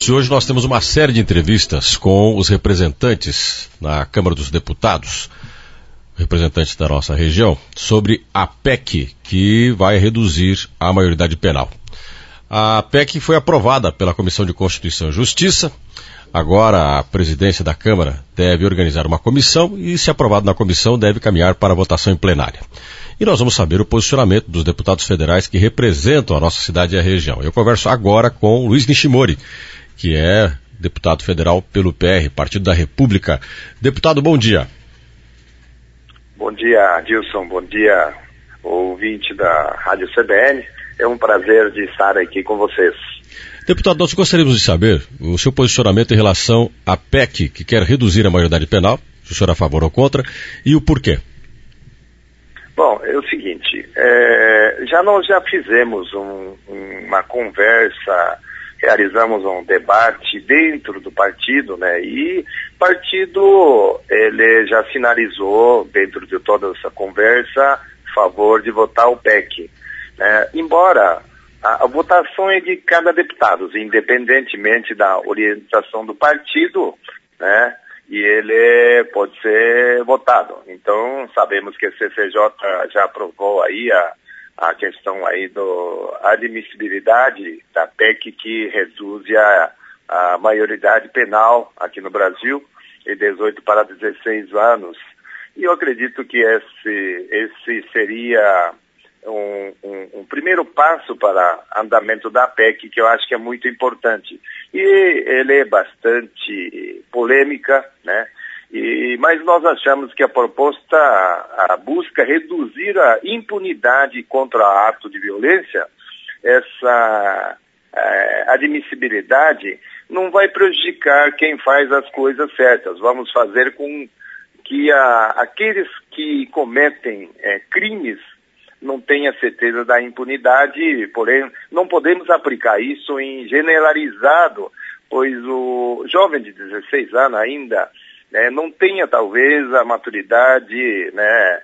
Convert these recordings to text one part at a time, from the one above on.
Hoje nós temos uma série de entrevistas com os representantes na Câmara dos Deputados, representantes da nossa região, sobre a PEC que vai reduzir a maioridade penal. A PEC foi aprovada pela Comissão de Constituição e Justiça. Agora a presidência da Câmara deve organizar uma comissão e, se aprovado na comissão, deve caminhar para a votação em plenária. E nós vamos saber o posicionamento dos deputados federais que representam a nossa cidade e a região. Eu converso agora com Luiz Nishimori, que é deputado federal pelo PR, Partido da República. Deputado, bom dia. Bom dia, Adilson. Bom dia, ouvinte da Rádio CBN. É um prazer de estar aqui com vocês. Deputado, nós gostaríamos de saber o seu posicionamento em relação à PEC, que quer reduzir a maioridade penal, se o senhor é a favor ou contra, e o porquê. Bom, é o seguinte, nós já fizemos uma conversa, realizamos um debate dentro do partido, né? E o partido, ele já sinalizou, dentro de toda essa conversa, a favor de votar o PEC. Embora a votação é de cada deputado, independentemente da orientação do partido, né? E ele pode ser votado. Então, sabemos que a CCJ já aprovou aí a questão aí da admissibilidade da PEC que reduz a maioridade penal aqui no Brasil, de 18 para 16 anos. E eu acredito que esse seria um primeiro passo para andamento da PEC, que eu acho que é muito importante. E ele é bastante polêmica, né? Mas nós achamos que a proposta busca reduzir a impunidade contra ato de violência. Essa admissibilidade não vai prejudicar quem faz as coisas certas. Vamos fazer com que aqueles que cometem crimes não tenha certeza da impunidade, porém não podemos aplicar isso em generalizado, pois o jovem de 16 anos ainda não tenha talvez a maturidade, né,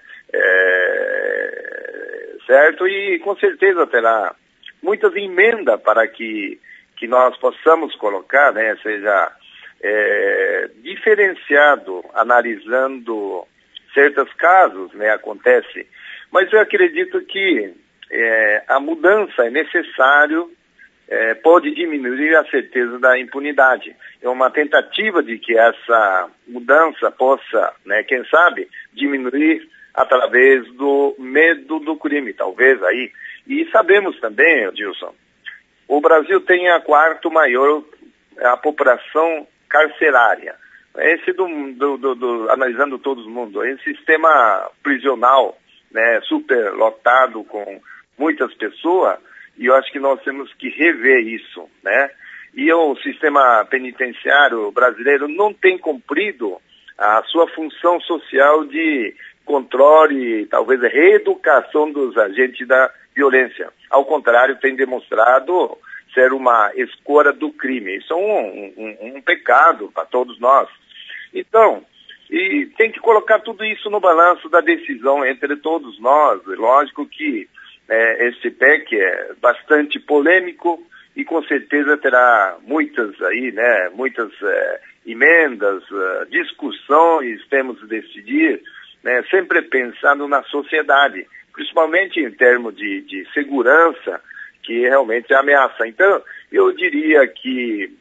certo? E com certeza terá muitas emendas para que nós possamos colocar, né, seja diferenciado, analisando certos casos, né, acontece. Mas eu acredito que a mudança é necessário, pode diminuir a certeza da impunidade. É uma tentativa de que essa mudança possa, né, quem sabe, diminuir através do medo do crime, talvez aí. E sabemos também, Adilson, o Brasil tem a quarta maior a população carcerária. Esse analisando todo mundo, esse sistema prisional, né, super lotado com muitas pessoas, e eu acho que nós temos que rever isso, né? E o sistema penitenciário brasileiro não tem cumprido a sua função social de controle, talvez reeducação dos agentes da violência. Ao contrário, tem demonstrado ser uma escora do crime. Isso é um pecado para todos nós. Então, e tem que colocar tudo isso no balanço da decisão entre todos nós. Lógico que esse PEC é bastante polêmico e com certeza terá muitas aí, né, muitas emendas, discussões, temos de decidir, né, sempre pensando na sociedade, principalmente em termos de segurança, que realmente é ameaça. Então, eu diria que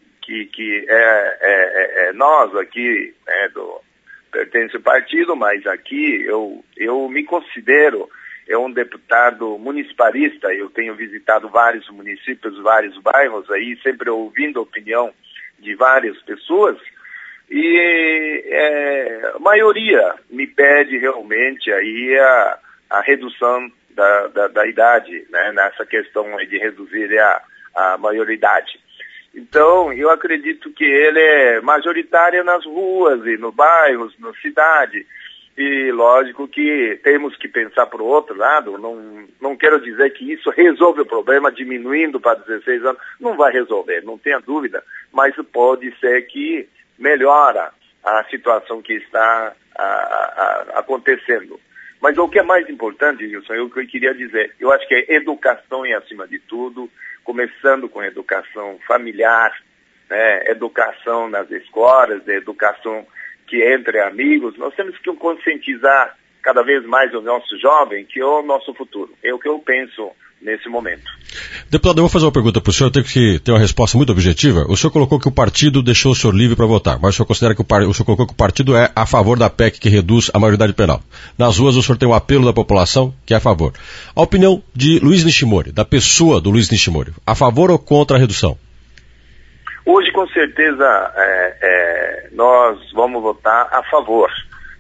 nós aqui, né, pertence ao partido, mas aqui eu me considero um deputado municipalista. Eu tenho visitado vários municípios, vários bairros aí, sempre ouvindo a opinião de várias pessoas, e a maioria me pede realmente aí a redução da idade, né, nessa questão aí de reduzir a maioridade. Então, eu acredito que ele é majoritário nas ruas e nos bairros, na cidade. E lógico que temos que pensar para o outro lado. Não quero dizer que isso resolve o problema, diminuindo para 16 anos. Não vai resolver, não tenha dúvida. Mas pode ser que melhora a situação que está acontecendo. Mas o que é mais importante, Wilson, é o que eu queria dizer. Eu acho que é educação em acima de tudo, começando com educação familiar, né, educação nas escolas, educação que entre amigos. Nós temos que conscientizar cada vez mais o nosso jovem, que é o nosso futuro. É o que eu penso nesse momento. Deputado, eu vou fazer uma pergunta para o senhor, eu tenho que ter uma resposta muito objetiva. O senhor colocou que o partido deixou o senhor livre para votar, mas o senhor considera que o senhor colocou que o partido é a favor da PEC que reduz a maioridade penal. Nas ruas o senhor tem um apelo da população que é a favor. A opinião de Luiz Nishimori, da pessoa do Luiz Nishimori, a favor ou contra a redução? Hoje, com certeza, nós vamos votar a favor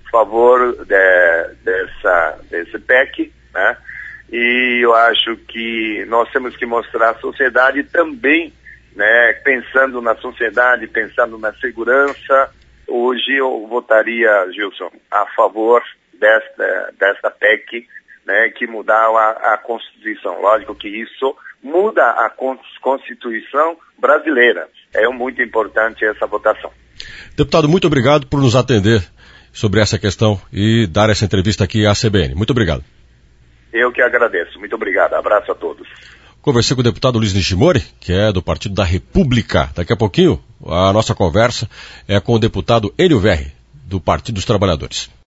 desse PEC, né? E eu acho que nós temos que mostrar à sociedade também, né, pensando na sociedade, pensando na segurança. Hoje eu votaria, Gilson, a favor desta PEC, né, que mudava a Constituição. Lógico que isso muda a Constituição brasileira. É muito importante essa votação. Deputado, muito obrigado por nos atender sobre essa questão e dar essa entrevista aqui à CBN. Muito obrigado. Eu que agradeço. Muito obrigado. Abraço a todos. Conversei com o deputado Luiz Nishimori, que é do Partido da República. Daqui a pouquinho, a nossa conversa é com o deputado Enio Verri, do Partido dos Trabalhadores.